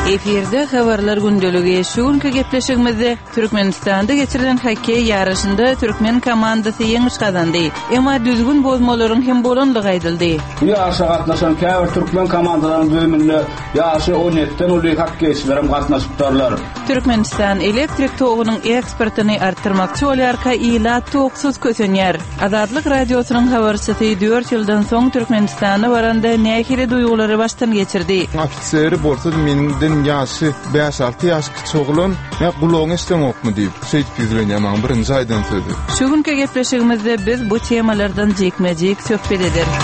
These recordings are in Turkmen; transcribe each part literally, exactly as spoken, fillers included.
Efirde habarlar gündölüge şuňky gepleşigimizde Türkmenistanda geçirilen hokkey yarışynda Türkmen komandasy ýeňiş gazandy. Emma düzgün bozmalaryň hem bolanlygy aýdyldy. Bu ýaşa gatnaşan käbir Türkmen komandalarynyň bölüminde ýaşy on ýediden uly hokkeýçilerim gatnaşypdyrlar. Türkmenistan elektrik togunyň eksportyny artdyrmakçy bolarka ila togsuz kösenýär. Azadlyk radiosynyň habarçysy dört ýyldan soň Türkmenistana baranda nähili duýgulary başdan geçirdi. Ofiseri bolsa meninden ýaşy beş alty ýaş kiçiglen, ýa gulagyň istem okmy diýip söýüp ýüzlenýän birinji aýdan sözi. Şu günkü gepleşigimizde biz bu temalardan jekmejek söhbet ederiz.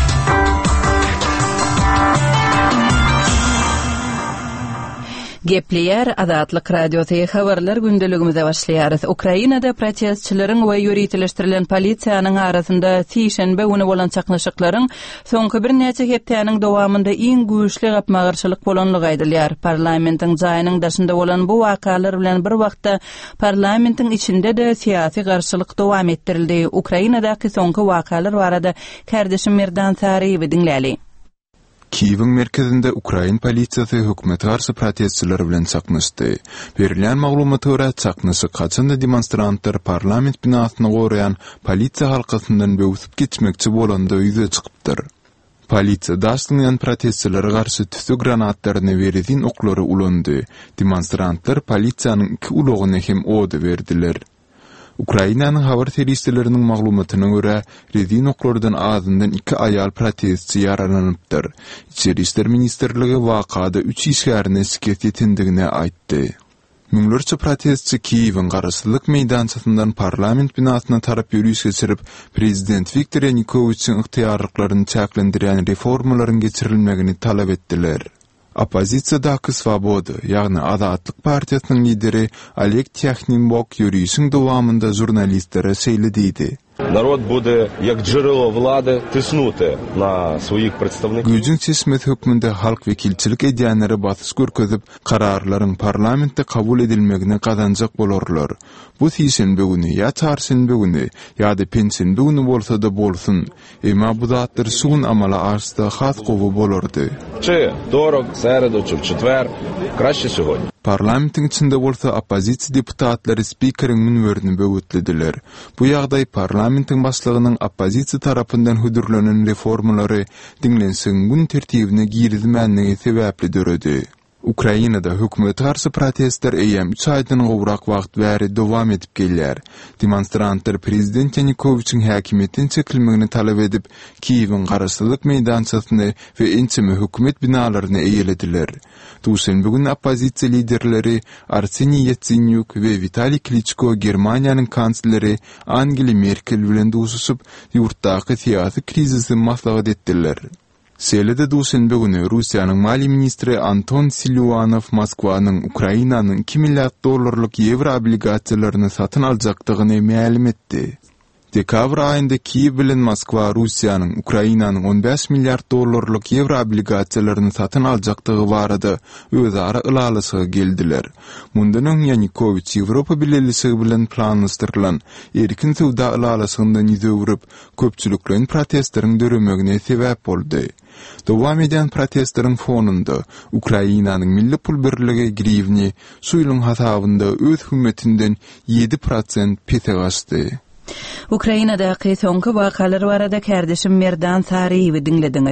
Gepleyer Azadlyk radiosyny habarlar gündeligimizde başlaýarys. Ukrainada protestçilerin we ýöretleşdirilen polisiýanyň arasynda sişenbe güni bolan çaknaşyklaryň soňky bir neçe hepdeniň dowamında iň güýçli gapmagarçylyk bolanlygy aýdylýar. Parlamentiň jaýynyň daşynda bolan bu wakalar bilen bir wagtda parlamentiň içinde de siýasy garşylyk dowam etdirildi. Ukrainadaky soňky wakalar barada kardeşim Merdan Sariýew dinläli. Kiýewiň merkezinde Ukrain polisiýasy hökümete garşy protestçiler bilen çaknaşdy. Berilen maglumaty görä çaknaşy kaçanda demonstrantlar parlament binasyny goraýan polisiýa halkasyndan böwüsip geçmekçi bolanda ýüze çykypdyr. Polisiýa daşlanýan protestçilere garşy tüsü granatlaryny berizin oklary ulandy. Demonstrantlar polisiýanyň iki ulagyna hem oda berdiler. Ukrainanyň habar serisileriniň maglumatyna görä, rezin oklardan azyndan iki aýal protestçi ýaralanypdyr. İçeri işler ministrligi wakada üç işgärine şikayet etendigini aýtdy. Müňlerçe protestçi Kiýewiň garaşsyzlyk meýdançasyndan parlament binasyna tarap ýürüýüş geçirip, prezident Viktor Yanukowyçyň yktyýarlyklaryny çäklendirýän reformalaryň geçirilmegini talap etdiler. Opozisiýadaky Svoboda, ýagny Azadlyk partiýasynyň lideri Oleg Tyakhinbok ýürüýüşiň dowamında jurnalistlere şeýlediydi. Народ буде як джерело влади тиснути на своїх представників. Güýjüň çeşmet hökmünde halk wekilçilik edýänleri basys görkezip, kararlaryň parlamentde kabul edilmegine gazanjak bolarlar. Bu şeýşenbe güni ýa çarşenbe güni ýa-da pensiýenbe güni bolsa da bolsun, emma bu zatlar sugun amala arsda has gowy bolardy. Чи второк, середу, чи в четвер, краще сьогодні. Parlamentin içinde bolsa opozisiýa deputatlary spikeriň münwerini böwütlediler. Bu ýagdaý parlamentin başlygynyň opozisiýa tarapyndan hüdürlenen reformalary diňlenseň gün tertibine girizmänligi sebäpli döredi. Ukrainada hökümete garşy protestler eýem üç aýdan gowrak wagt bäri dowam edip gelýär. Demonstrantlar prezident Yanukowyçyň häkimiýetinden çekilmegini talap edip, Kiýewiň garaşsyzlyk meýdançasyny we ençeme hökümet binalaryny eýelediler. Duşenbe günü opozisiýa liderleri Arseniy Yatsenyuk we Vitaliy Klitschko Germaniýanyň kansleri Angela Merkel bilen duşuşyp, ýurtdaky siýasy krizisi maslahat etdiler. Selede duşenbe günü Russiýanyň mali ministri Anton Siluanov Moskwanyň Ukrainanyň iki milliard dollarlyk ýewro obligasiýalaryny satyn aljakdygyny ma'lum etdi. Dekabr aýynda Kiýew bilen Moskwa Russiýanyň Ukrainanyň on beş milliard dollarlyk ýewro obligasiýalaryny satyn aljakdygy barada özara ılalysyga geldiler. Mundan öň Yanukowyç Ýewropa Birleşigi bilen planlaşdyrylan erkin sowda ılalysyndan ýüzüp, köpçüliklerin protestleriň döremegine sebäp boldy. Dowam eden protestlaryň fonunda Ukrainanyň milli pul birligi grivni suýlyň hasabynda öz hökümetinden ýedi prosent pete gaçdy. Ukrainadaky soňky wakalar barada kardeşim Merdan Sariýew dinlediňiz.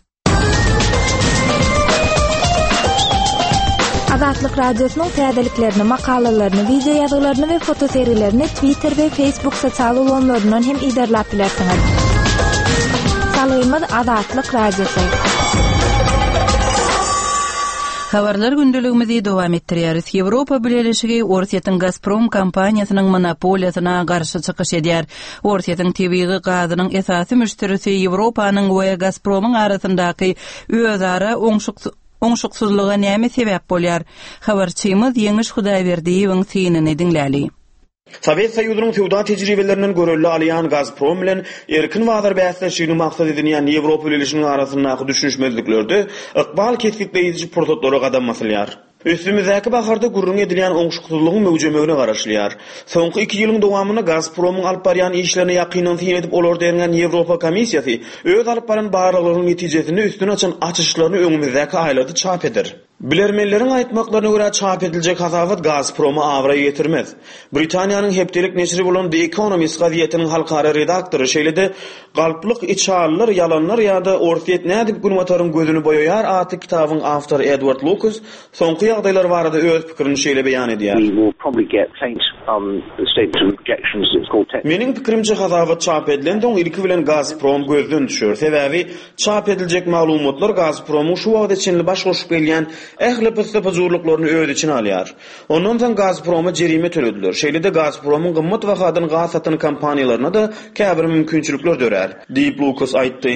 Azadlyk radiosynyň täzeliklerini, makalalaryny, video ýazgalaryny we foto seriýlerini Twitter we Facebook sosial ulanlaryndan hem iderlap bilersiňiz. Salaýymyz Azadlyk radiosy. Habarlar gündeligimizi dowam etdirýäris. Ýewropa Birleşigi Orsiýatyň Gazprom kompaniýasynyň monopoliýasyna garşy çykyş edýär. Orsiýatyň tebii gazynyň esasy müşterisi Ýewropanyň we Gazpromyň arasyndaky özara oňşuksuzlyga näme sebäp bolýar? Habarçymyz Ýeňiş Hudaýberdiýewiň syniny dinläli. Sovet Soýuzynyň sowda tejribelerinden görelli alýan Gazprom bilen erkin bazar bäsleşigini maksat edilýän Ýewropa Birleşiginiň arasyndaky düşünşmezlikleri ykbal kesgitleýici prototiplara gadam basylýar. Üstümüzdäki baharda gurrun edilýän oňşuksuzlygyň möwjemegine garaşylýar. Soňky iki ýylyň dowamyna Gazpromyň alyp barýan işlerini ýakynan täýin edip olar degen Ýewropa Komissiýasy öz alyp baran barlygynyň netijesini üstüne açan açyşlaryny öňümüzdäki aýlady çap eder. Bilermenlerin aýtmaklaryna görä çap ediljek hasawat Gazprom'u awra getirmez. Britaniýanyň hepdelik neşri bolan The Economist gazetiniň halkara redaktory şeýlede galplyk içarlar, yalanlar ýa-da ortaýet nädip günwataryň gözüni boýar atly kitabyň awtory Edward Lucas soňky ýagdaýlar barada öz pikirini şeýle beýan edýär. Meniň pikirimçe hasawat çap edilendiň ilki bilen Gazprom gözden düşür. Sebäbi çap ediljek maglumatlar Gazprom'un şu wagtda içinde baş goşup gelýän ähli pysda-pyzurlyklaryny öz içine alýar. Ondan soň Gazprom'a jerime төлediler. Şeýlede Gazprom'un gymmat wahadyny gaz satan kompaniýalaryna da käbir mümkinçilikler dörer. Deep Lucas aýtdy.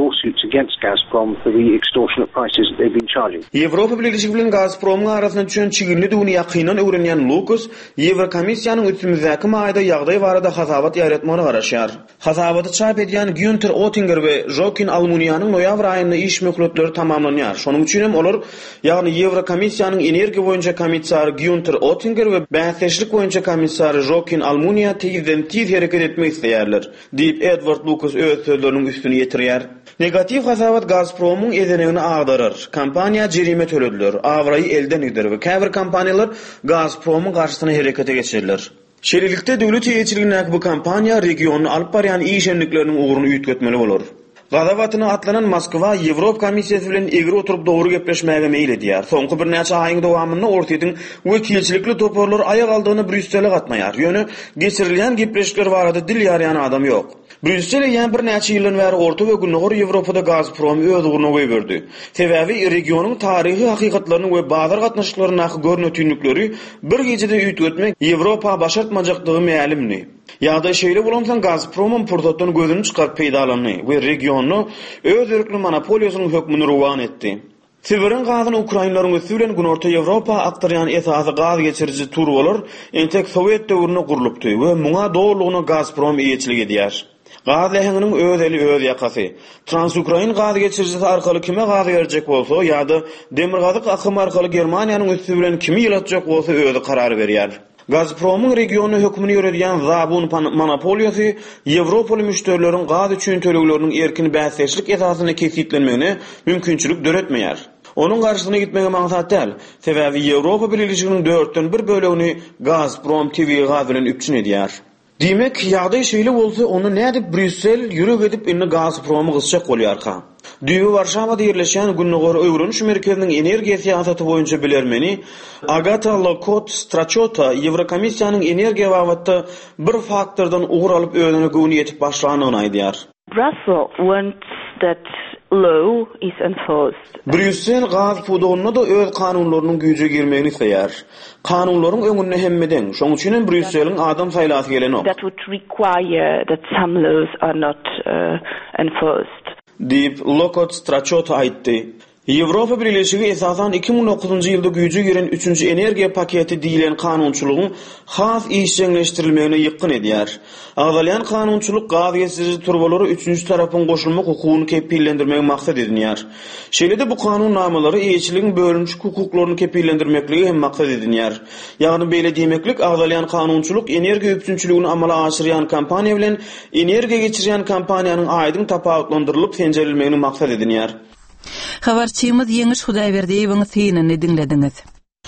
Ýewropa Birleşigi bilen Gazprom'un arasynda düşen çigirli duny ýakynan öwrenýän Lucas, Ýewrokomissiýanyň üstümizäki maýda ýagdaý barada hasawat ýaratmagyny garaşýar. Hasawaty çap edýän Günther Oettinger we Joachim Almuniýanyň noýabr aýynda iş möhletleri tamamlanýar. Şonuň üçin hem olar ýagny Ýewrokomissiýanyň energiýa boýunça komissary Günther Oettinger we bäsleşlik boýunça komissary Joachim Almunia tezden tez hereket etmek isleýärler. Diýip Edward Lucas öz sözleriniň üstüne ýetirýär. Negativ hasawat Gazprom'un edenegini agdarar. Kompaniýa jerime төлediler. Awraýy elden eder we käbir kompaniýalar Gazprom'un garşysyna herekete geçerler. Şerilikde döwlet ýetirigindäki bu kompaniýa regiony alyp barýan işenlikleriniň uğrunu üýtgetmeli bolar. Gadawatyna atlanan Moskwa Ýewrop komissiýasy bilen egri oturup dogry gepleşmäge meýil edýär. Soňky bir näçe aýyň dowamynda ortaýyň wekilçilikli toparlar aýak aldygyny Brüssele gatnaýar. Ýöne geçirilýän gepleşikler barada dil ýarýan adam ýok. Brüssel ýa bir näçe ýyldan bäri Orta we Günnähor Ýewropada Gazprom öz uğruna goýberdi. Sebäbi regionyň taryhy hakykatlaryny we bazar gatnaşyklaryny görnötünlikleri bir gejede üýtgetmek Ýewropa başartmajakdygy mälimni. Ýa-da şeýle bolansoň Gazprom'un portotdan gözüni çykaryp peýdalany we regiony öz erkli monopoliýasynyň hökmüni ruwan etdi. Sibirin gazyny Ukrainalaryň ösü bilen Günorta Ýewropa aktarýan esasy gaz geçiriji turwalar entek Sowet döwrüne gurulypdy we muňa dogrulygyny Gazprom eýetçilik edýär. Gaz lehiniň öz eli öz ýakasy. Trans-Ukrain gaz geçirijisi arkaly kime gaz berjek bolsa ýa-da demir gazyk akymy arkaly Germaniýanyň ösü bilen kimi ýylatjak bolsa özi karar berýär. Gazprom'un regiony hökmüni ýöretýän zabun monopoliýasy Ýewropaly müşterileriň gaz üçin tölegleriniň erkin bäsleşlik esasyna kesitlenmegine mümkinçilik döretmeýär. Onuň garşysyna gitmege maksat däl. Sebäbi Ýewropa Birleşiginiň dörtden bir bölegini Gazprom T V gaz bilen üpçün edýär. Demek ýagdaý şeýle bolsa onu nädip Brüssel ýürek edip inni Gazprom'u gysjak bolýarka. Düýbi Warşawada ýerleşen Günnähor öwreniş merkeziniň energiýa siýasaty boýunça bilermeni Agata Lokot-Strachota Ýewrokomissiýanyň energiýa wagtynda bir faktordan ugur alyp özüne göwni ýetip başlanyny aýdýar. Brussels wants that law is enforced. Brüssel gaz pudogyna da öz kanunlarynyň güýje girmegini isleýär. Kanunlaryň öňünde hemmeden, şoň üçin Brüsseliň adam saýlasy gelenok. That would require that some laws are not uh, enforced. Diýip Lokot-Strachota aýtdy. Ýewropa Birleşigi esasan iki bin dokuzunçy ýylda güýje giren üçüncü energiýa paketi diýilen kanunçylygyň has işleňleşdirilmegine ýykyn edýär. Agdalyan kanunçylyk gaz geçiriji turbalary üçüncü tarapyň goşulmak hukugyny kepillendirmek maksat edilýär. Şeýlede bu kanun namalary eýçiligiň bölünmüş hukuklaryny kepillendirmekligi hem maksat edilýär. Ýagny beýle diýmeklik agdalyan kanunçylyk energiýa üpçünçiligini amala aşyrýan kompaniýa bilen energiýa geçirýän kompaniýanyň aýdyň tapawutlandyrylyp senjerilmegini maksat edilýär. Habarçymyz Ýeňiş Hudaýberdiýewiň synanyny dinlediňiz.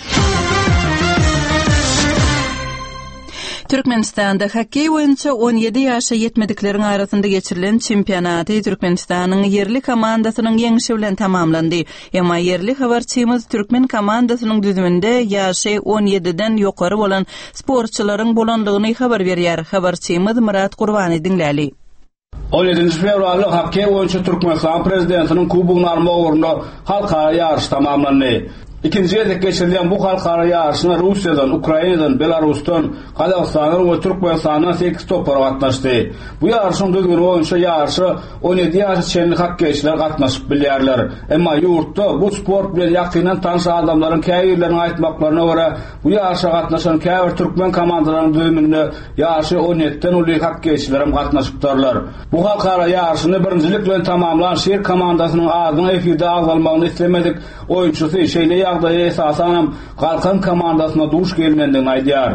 Türkmenistanda hokkey boýunça on ýedi ýaşa ýetmedikleriň arasynda geçirilen çempionaty Türkmenistanyň yerli komandasynyň ýeňişi bilen tamamlandy. Emma yerli habarçymyz Türkmen komandasynyň düzüminde ýaşy on ýediden ýokary bolan sportçylaryň bolandygyny habar berýär. Habarçymyz Murat Gurbany dinläli. on ýedinji fevralda hokkey boýunça Türkmenistan prezidentiniň kubogyny almak ugrunda halkara ýarşy tamamlandy. İkinci ýerde geçirilen bu halkara ýarşyna Russiýadan, Ukrainadan, Belarusdan, Kazakstandan we Türkmenistandan sekiz topar gatnaşdy. Bu ýarşyň düzgün boýunça ýarşy on ýedi ýaşy çenli hokkeyçiler gatnaşyp bilýärler. Emma ýurtda bu sport bilen ýakynan tanış adamlaryň käýirlerini aýtmaklaryna görä, bu ýarşa gatnaşan käbir türkmen komandalarynyň düzüminde ýaşy on ýediden uly hokkeyçiler hem gatnaşypdyrlar. Bu halkara ýarşyny birinjilik bilen tamamlanan şeýle komandasynyň adyny efirde agzalmagyny islemedik. Oýunçusy şeýle ýagdaýa esasan galkan komandasyna duş gelmenden aýdýar.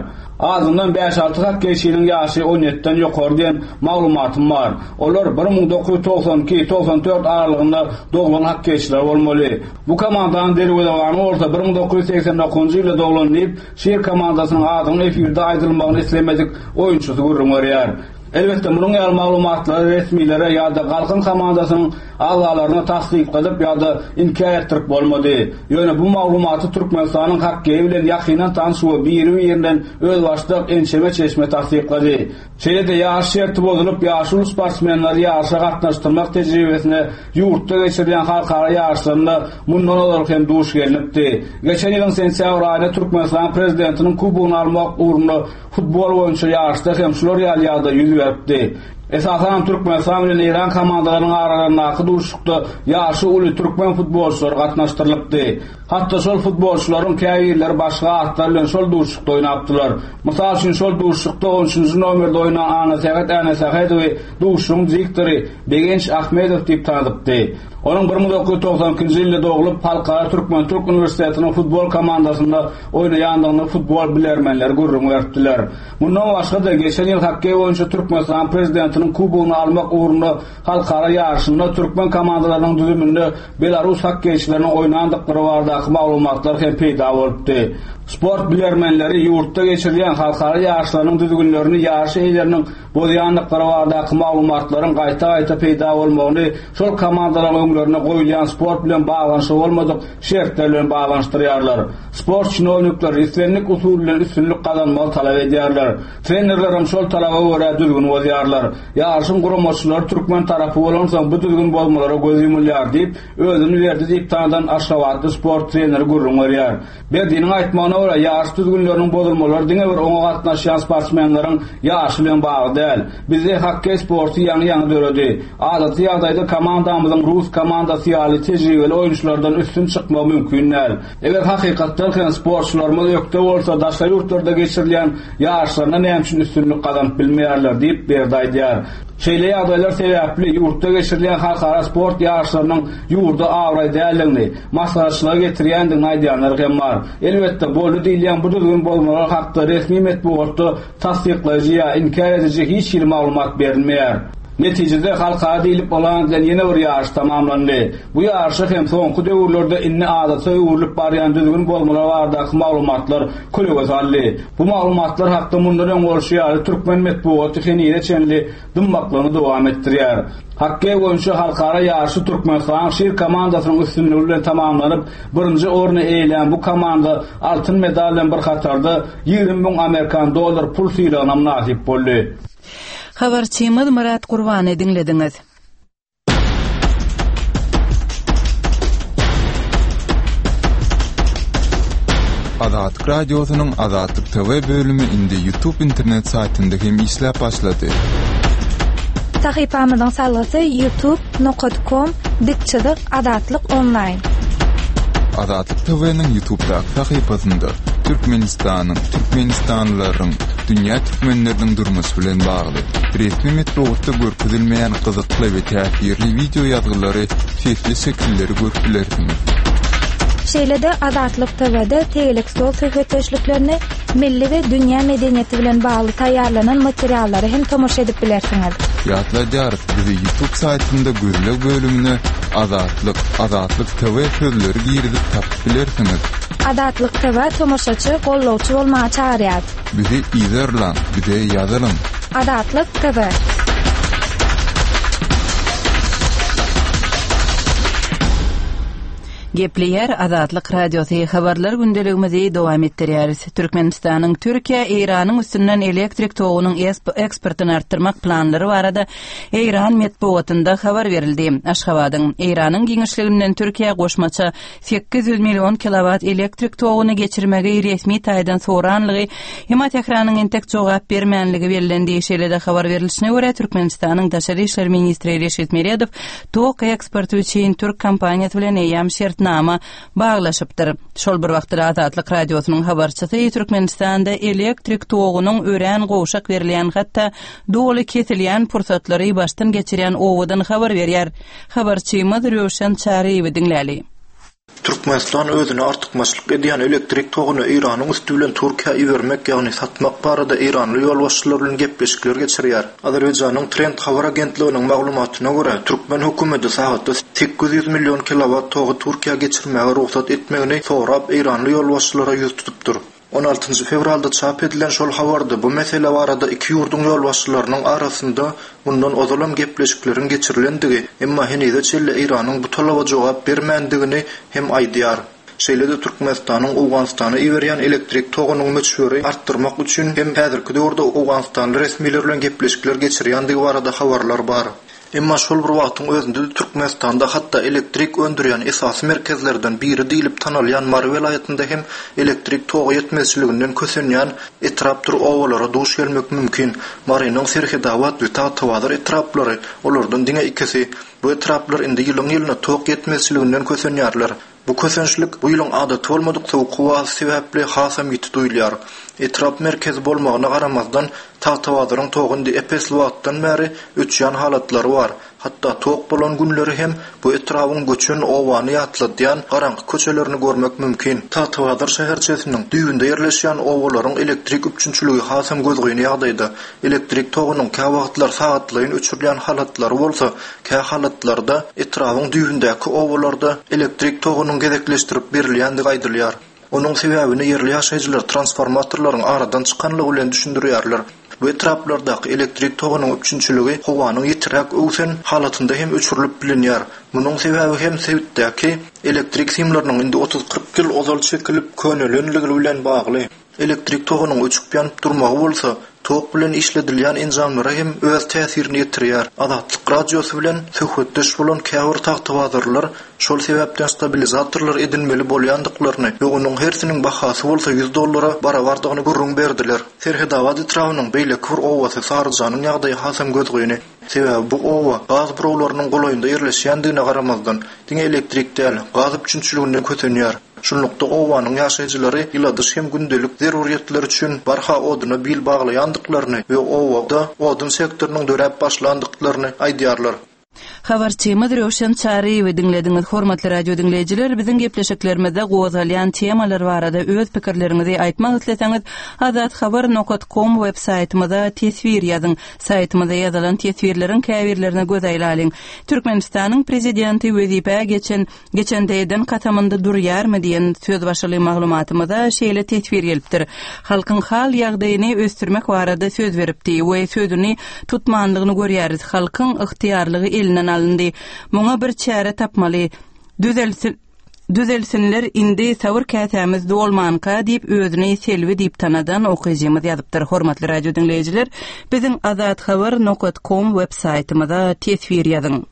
Azından beş altı hakkeşinin yaşı on yediden ýokary diýen maglumatym bar. Olar bir ming dokuz ýüz toksan iki toksan dört aralygynda doglan hakkeşler bolmaly. Bu komandanın derwedawany orta bir ming dokuz ýüz seksen dokuzynjy ýylda doglanyp, şeýer komandasynyň adyny efirde aýdylmagyny islemedik oýunçusy gurrunýar. Elbette bunun ýaly maglumatlar resmiýlere ýa-da galkyn komandasynyň agalaryna tasdik edip ýa-da inkar etdirip bolmady. Ýöne bu maglumaty Türkmenistanyň hakkeýi bilen ýakynan tanışyp biri ýerinden öz başlyk ençeme çeşme tasdiklady. Şeýle-de ýaş şerti bozulyp ýaşul sportsmenleri ýaşa gatnaşdyrmak tejribesine ýurtda geçirilen halkara ýaşlarynda mundan olarak hem duş gelinipdi. Geçen ýylyň sentýabr aýynda Türkmenistan prezidentiniň kubugyny almak uğruna futbol boýunça ýaşda hem şular ýaly-ýagda ýüz beripdi. Esasen Türkmenistan bilen İran komandalarynyň aralaryndaky duruşykda ýaşy uly türkmen futbolçylary gatnaşdyrylypdy. Hatda şol futbolçylaryň käýirleri başga atlar bilen şol duruşykda oýnapdylar. Mysal üçin şol duruşykda on üçinji nomerde oýnan Ana Sagat Ana Sagadowy duruşyň direktori Begenç Ahmedow diýip tanydypdy. Onun bir ming dokuz ýüz toksan ikinji ýylda dogulup Halkara Türkmen Türk Üniversitetiniň futbol komandasynda oýnaýandygyny futbol bilermenleri gurrun berdiler. Mundan başga da geçen ýyl hakkeý boýunça Türkmenistan prezidentiniň kubugyny almak uğruna halkara ýarşynda türkmen komandalarynyň düzüminde Belarus hakkeýçileriniň oýnandyklary barada maglumatlar hem peýda bolupdy. Sport bilermenleri ýurtda geçirilen halkara ýarşlarynyň düzgünlerini ýarşy eýleriniň bolýandyklary barada maglumatlaryň gaýta-gaýta peýda bolmagyny şol komandalaryň öňlerine goýulan sport bilen baglanyşy bolmadyk şertler bilen baglanyşdyrýarlar. Sport şinownikler üstünlük usul bilen üstünlük kazanmagy talap edýärler. Trenerler hem şol talaba görä düzgün bolýarlar. Ýarşyň guramaçylary türkmen tarapy bolansa bu düzgün bolmalara göz ýumulýar diýip özüni berdi diýip tandan aşgabatly sport treneri gurrunýar. Berdiňiň aýtmagyna görä ýaş düzgünleriniň bozulmalary diňe bir oňa gatnaşýan sportsmenleriň ýaşy bilen bagly däl. Bizde hakkey sporty ýany-ýany döredi. Adaty ýagdaýda komandamyzyň Rus komandasy ýaly tejribeli oýunçylardan üstün çykmak mümkin däl. Eger hakykatdan sportçylarymyz ýokda bolsa daşa ýurtlarda geçirilen ýaşlaryna näme üçin üstünlük kazanıp bilmeýärler diýip berdi aýdýar. Şeýle ýagdaýlar sebäpli ýurtda geçirilen halkara sport ýaşlarynyň ýurda awray däligini, maslahatçylar getirýändigini aýdýanlar hem bar. Elbetde bolu diýilen bu düzgün bolmalar hakda resmi metbuatda tasdiklaýjy ýa inkar edici hiç bir maglumat berilmeýär. Neticede halkara diýilip bolan bilen ýene bir ýarş tamamlandy. Bu ýarşy hem soňky döwürlerde inni adaty öwürlüp barýan düzgün bolmalar barada maglumatlar köleге saldy. Bu maglumatlar hakda mundan öň bolşýar türkmen metbuaty hene çenli dymmaklaryny dowam etdirýär. Hakkeý boýunça halkara ýarşy Türkmenistan şeýer komandasynyň üstünligi bilen tamamlanyp, birinji orny eýlen bu komanda altyn medal bilen bir hatarda ýygrimi ming Amerikan dollar pul sylagyna nasip boldy. Habarçymyz Murat Gurbany dinlediňiz. Azatlyk radiosynyň Azatlyk T V bölümi indi YouTube internet saytynda hem işläp başlady. Sahypamyzyň salasy youtube nokta com dikçilik Azatlyk online. Azatlyk T V'niň YouTube'daky sahypasynda Türkmenistanyň, Türkmenistanlylaryň, dünýä türkmenleriniň durmusy bilen bagly resmi metbuatda görkezilmeýän gyzykly we täsirli video ýazgylary, çeşitli şekilleri görüpdilersiňiz. Şeýle-de Azatlyk T V'de tegelik sol söhbetleşliklerini milli we dünýä medeniýeti bilen bagly taýýarlanan materiallary hem tomoşa edip bilersiňiz. Ýatlaýar, bizi YouTube saytynda görülen bölümine Azatlyk, Azatlyk T V sözleri girizip tapyp bilersiňiz. Azatlyk T V tomoşaçy, gollawçy bolmagy çagarýar. Bizi izlerler, bize ýazalyn. Azatlyk T V. Gepleyer Azatlyk radiosy habarlar gündeligimizi dowam etdirýäris. Türkmenistanyň Türkiýe Iranyň üstünden elektrik togunyň eksportyny artdyrmak planlary barada Iran metbuatynda habar berildi. Aşgabatyň Iranyň giňişliginden Türkiýe goşmaça sekiz yüz million kilowat elektrik toguny geçirmegi resmi taýdan soranlygy hem Tehranyň entek jogap bermänligi berilendi. Şeýle-de habar berilişine görä Türkmenistanyň Daşary işler ministri Reşit Meredow tok eksporty üçin Türk kompaniýasy bilen eýam nama baglaşypdyr. Şol bir wagtda Azatlyk radiosynyň habarçysy Türkmenistanda elektrik togunyň ören goşak berilýän hatda doly kesilýän pursatlary başdan geçirýän owadan habar berýär. Habarçymyz Röşen Çaryýew dinläli. Türkmenistan özüne artykmaçlyk edýän elektrik togyny Iranyň üstü bilen Türkiýa iwermek ýagny satmak barada Iranly ýolbaşçylar bilen gepleşikler geçirýär. Azerbaýjanyň Trend habar agentliginiň maglumatyna görä, Türkmen hökümeti sagatda sekiz yüz million kilowat togy Türkiýa geçirmäge ruhsat etmegini sorap Iranly ýolbaşçylara ýüz tutupdyr. on altyncı fevralda çap edilen şol habarda bu mesele barada iki ýurdun ýolbaşçylarynyň arasynda bundan ozalam gepleşiklerin geçirilendigi, emma henüze çelle Iranyň bu talaba jogap bermendigini hem aýdýar. Şeýle-de Türkmenistanyň Owganystana iwerýän elektrik togynyň möçberi artdyrmak üçin hem häzirki döwürde Owganystan resmileri bilen gepleşikler geçirýändigi barada habarlar bar. Emma şol bir wagtyň özünde Türkmenistanda hatda elektrik öndürýän esasy merkezlerden biri diýilip tanalýan Mary welaýatynda hem elektrik togy ýetmezçiliginden kösenýän etrapdyr owalara duş gelmek mümkin. Marynyň Serhedawat we Tawtawadyr etraplary, olardan diňe ikisi. Bu etraplar indi ýylyň ýylyna tok ýetmezçiliginden kösenýärler. Bu kösençlik bu ýylyň adaty bolmadyk sowuk hawa sebäpli hasam ýiti duýulýar. Etrap merkezi bolmagyna garamazdan Tawtawadyryň togyndy epesli wagtdan bäri ötýän halatlary bar. Hatta tok bolan günleri hem bu etrabyň göçün owany ýatladýan garaňky köçelerini görmek mümkin. Tawtawadyr şäherçesiniň düýünde ýerleşýän owalaryň elektrik üçünçüligi hasam gözgöýni ýagdaýda elektrik togynyň kä wagtlar sagatlaryň öçürilýän halatlary bolsa, kä halatlarda etrabyň düýündäki owalarda elektrik togynyň gezekleşdirip berilýändigi aýdylýar. Onun sebäbini yerli ýaşaýjylar transformatorlaryň aradan çykanlygy bilen düşündirýärler. Bu etraplardaky elektrik togynyň üçünçüligi howanyň ýetirek öwsen halatynda hem öçürilip bilinýär. Munyň sebäbi hem sebitdäki elektrik simlarynyň indi otuz kırk ýyl ozal çekilip könelenligi bilen bagly. Elektrik togynyň öçüp ýanyp durmagy bolsa, tok bilen işledilýän enjamlara hem öz täsirini ýetirýär. Adatlyk radiosy bilen söhbetdeş bolan käwir Tawtawazyrlar şol sebäpden stabilizatorlar edilmeli bolýandyklaryny we onuň hersiniň bahasy bolsa yüz dollara barabardygyny gurrun berdiler. Serhedawat etrawynyň beýleki bir owasy sarjanyň ýagdaýy hasam gözgöýni. Sebäbi bu owa gaz burowlarynyň golaýynda ýerleşýändigine garamazdan diňe elektrik däl, gaz üçünçüliginden kötenýär. Şunlukda owanyň ýaşaýjylary ýyladyş hem gündelik zeruriýetler üçin barha odyna bil baglaýandyklaryny we owada odun sektorunun dörep başlandyklaryny aýdýarlar. Habarçymyz Röşen Çary we dinlediňiz hormatly radio dinleýijiler, biziň gepleşiklerimizde gowazalýan temalar barada öz pikirleriňizi aýtmak isleseňiz, azat habar nokta com web saýtymyza tesvir ýazyň. Saýtymyza ýazylan tesvirleriň käbirlerine göz aýlalyň. Türkmenistanyň prezidenti wezipä geçen geçen diýden katamynda durýarmy diýen söz başly maglumatymyza şeýle tesvir gelipdir. Halkyň hal ýagdaýyny östürmek barada söz beripdi we sözüni tutmandygyny görýäris. Halkyň ygtyýarlygy elinden alındı. Muňa bir çäre tapmaly. Düzelsin düzelsinler indi sawr kätämiz dolmanka diýip özüni selwi diýip tanadan okyjymyz ýazypdyr. Hormatly radio dinleýijiler, biziň azat habar nokta com web saýtymyza tesvir ýazyň.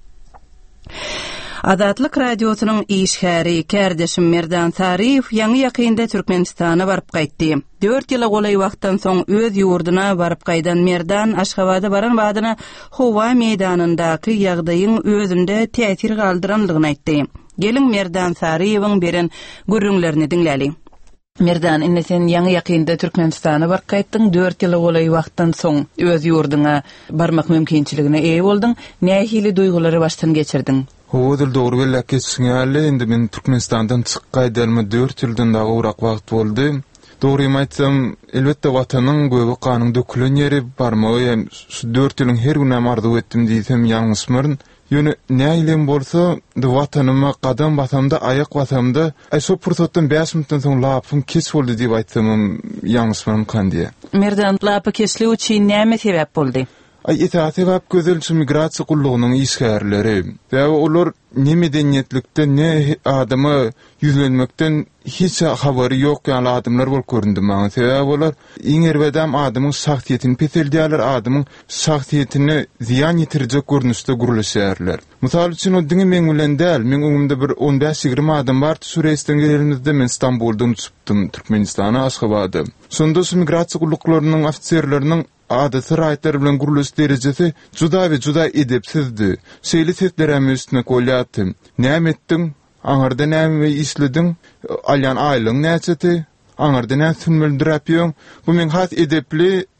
Azatlyk radiosynyň işgäri kärdeşim Merdan Taryf ýangy ýakynda Türkmenistana baryp gaýtdy. dört ýyla golay wagtdan soň öz ýurduna baryp gaýdan Merdan Aşgabatda baran badyna Howa meýdanyndaky ýagdaýyň özünde täsir galdyranlygyny aýtdy. Gelin Merdan Taryfyň beren görüňlerini dinläli. Merdan, inne sen ýangy ýakynda Türkmenistana baryp gaýtdyň, dört ýyla golay wagtdan soň öz ýurduna barmak mümkinçiligine eýe boldyň. Nähili duýgulary başdan geçirdiň? Howdul dogry belläk geçýärli, indi men Türkmenistandan çykgaýdym dört ýyldan da gowrak wagt boldy. Dogry aýtsam, elbetde watanyň göbü kanyň dökülen ýeri barmagy, ýani şu dört ýylyň her güne mardy etdim diýsem ýalňysmyryn. Ýöne näýlem bolsa, de watanyma qadam basamda, ayak basamda, ay şo pursatdan beş minutdan soň lapym kes boldy diýip aýtsam ýalňysmyryn kandy. Merdan, lapy kesli üçin näme sebäp boldy? Ay itaati bap gözelçi migrasiya qulluğunun işgärleri. Ve olar ne medeniyetlikte ne adamı yüzlenmekten hiç habari yok, yani adamlar bol göründü maňa. Sebäbi olar iň erbedam adamyň şahsiýetini peseldiýärler, adamyň şahsiýetini ziyan ýetirjek görnüşde gurulýarlar. Mysal üçin o diňe men bilen däl, men öňümde bir on beş ýygrima adam bar, şu reýsden gelenimizde men Istanbuldan çypdym Türkmenistana, Aşgabatda. Sonda şu migrasiya qulluklarynyň ofitserleriniň adaty raýtlar bilen guruluş derejesi juda we juda edepsizdi. Şeýle setlerem üstüne golýatym. Näme etdiň? Aňarda näme işlediň? Alýan aýlyň näçeti? Aňarda näme sünmeli dirapýaň? Bu men has edepli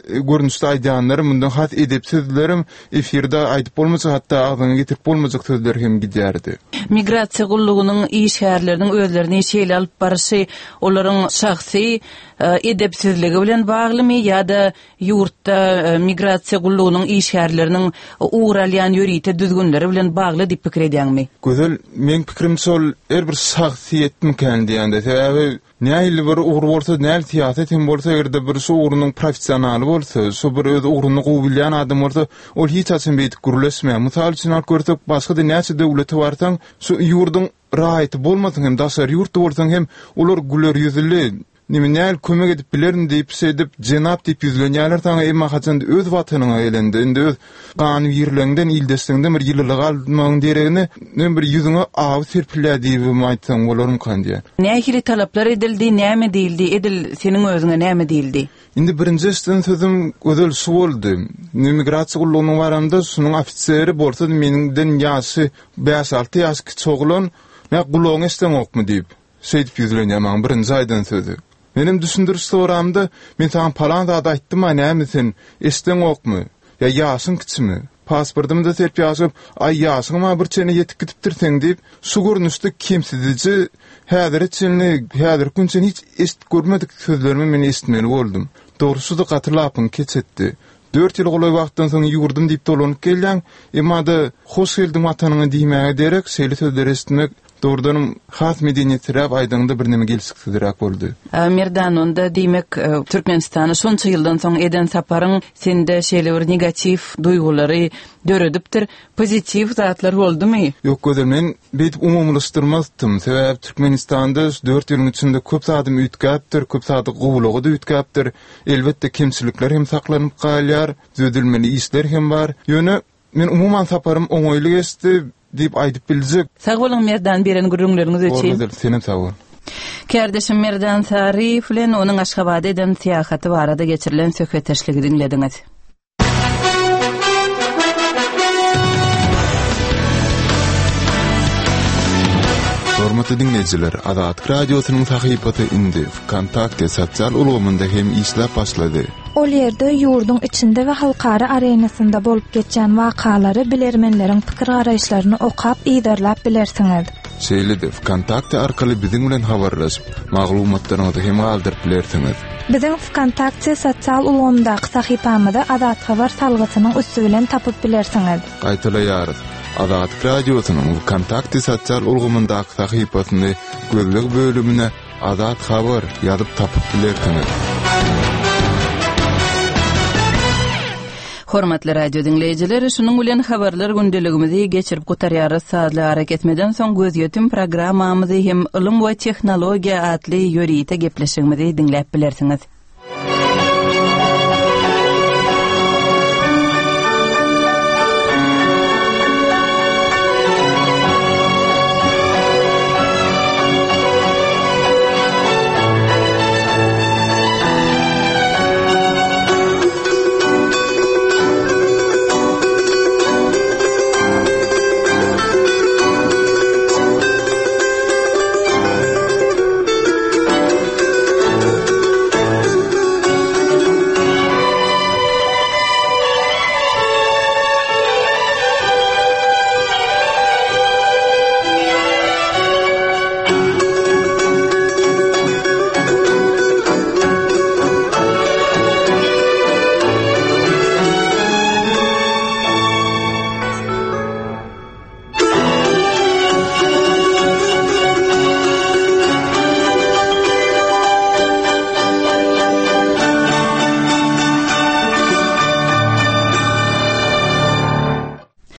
görnüşde aýdanlarym, mundan hat edip sözlerim efirde aýdyp bolmasa, hatda agdyňa getirip bolmajak sözler hem gidýärdi. Migrasiýa gullugynyň iş şäherleriniň özlerini şeýle alyp barşy, olaryň şahsy edepsizligi bilen baglymy ýa-da ýurtda migrasiýa gullugynyň iş şäherleriniň uğralýan ýörite düzgünleri bilen bagly diýip pikir edýärmi? Gözel, men pikirim sol her bir şahsiýetmi kendi ýa-da sebäbi näýli bir uğur bolsa, näýli siýaset hem bolsa, erde bir şu uğrunyň professionaly bolsa, şu bir öz uğruny gowy adam bolsa, ol hiç açyn beýdik gürleşmeýär. Mysal üçin al görsek, başga da näçe döwleti barsaň, şu ýurdun raýaty bolmasyň hem daşary ýurt bolsaň hem olar güler ýüzli, nimenäl kömek edip bilerin diýip sedip jenap diýip ýüzlenýärler, taňa emma haçan öz watanyna elendi, indi öz gany ýerlerinden ildesdiňde bir ýyllyk almagyň deregine men bir ýüzüňe aw serpilä diýip maýtsaň bolarym kandy. Nähili talaplar edildi, näme diýildi, edil seniň özüňe näme diýildi? Indi birinjisinden sözüm özel şu boldy. Migrasiýa gullugynyň baranda şunyň ofiseri bolsa, meninden ýaşy beş alty ýaş kiçik oglan, "Men gullugyny istemokmy?" diýip şeýdip ýüzlenýär birinji aýdan sözü. Benim düşündürüş soramda men taňa palan da aýtdym, näme sen istemokmy? Ya ýaşyň kiçimi? Pasportymda serp ýazyp, "Ay ýaşyň ma bir çene ýetip gidipdirseň" diýip şu görnüşde kimsidici häzir içini, häzir günçe hiç est görmedik sözlerimi men esitmeli boldum. Dogrusu da gatyrlapym keçetdi. dört ýyl golay wagtdan soň ýurdum diýip dolanyp gelýän, emma da hoş geldiň watanyňa diýmäge derek şeýle sözler esitmek doğrudan has medeniýetirä aýdygynda bir neme gelsikdirak boldy. Merdan onda diýmek Türkmenistana şonça ýyldan soň eden saparyň sende şeýle bir negativ duýgulary döredipdir, pozitiv zatlar boldumy? Ýok, gözüm, men beýip umumlaşdyrmazdym. Sebäp Türkmenistanda dört ýylyň içinde köp zadym üýtgäpdir, köp zady gowlugy da üýtgäpdir. Elbetde kemçilikler hem saklanyp galýar, düzelmeli işler hem bar. Ýöne men umuman saparym oňoýly geçdi diýip aýdyp biljek. Sag bolan Merdan beren gürüňleriniz üçin. Orada senem sag bol. Kardeşim Merdan Sarif bilen onuň Aşgabat eden siýahaty barada geçirilen söhbetleşligi dinlediňiz. Hormatly dinleyijiler, Azat radiosynyň sahypasy indi Kontakte sosial ulgamynda hem işläp başlady. Ol ýerde ýurdun içinde we halkara arenasynda bolup geçen wakalary bilermenleriň pikir garaýşlaryny okap ýerlap bilersiňiz. Şeýle-de Kontakte arkaly biziň bilen habarlaşyp, maglumatlaryňyzy hem galdyryp bilersiňiz. Biziň Kontakte sosial ulgamyndaky sahypamyzda Azat habar salgysynyň üstü bilen tapyp bilersiňiz. Gaýtalaýarys. Azat radiosynyň Kontakte sosial ulgamyndaky sahypasyny gözleg bölümine Azat habar ýazyp tapyp bilersiňiz. Hormatly radio dinleyijileri, şunuň bilen habarlar gündeligimizi geçirip gutarýarys. Saatly hareketmeden soň gözýetim programmamyzy hem ilim we tehnologiýa atly ýörite gepleşigimizi dinläp bilersiňiz.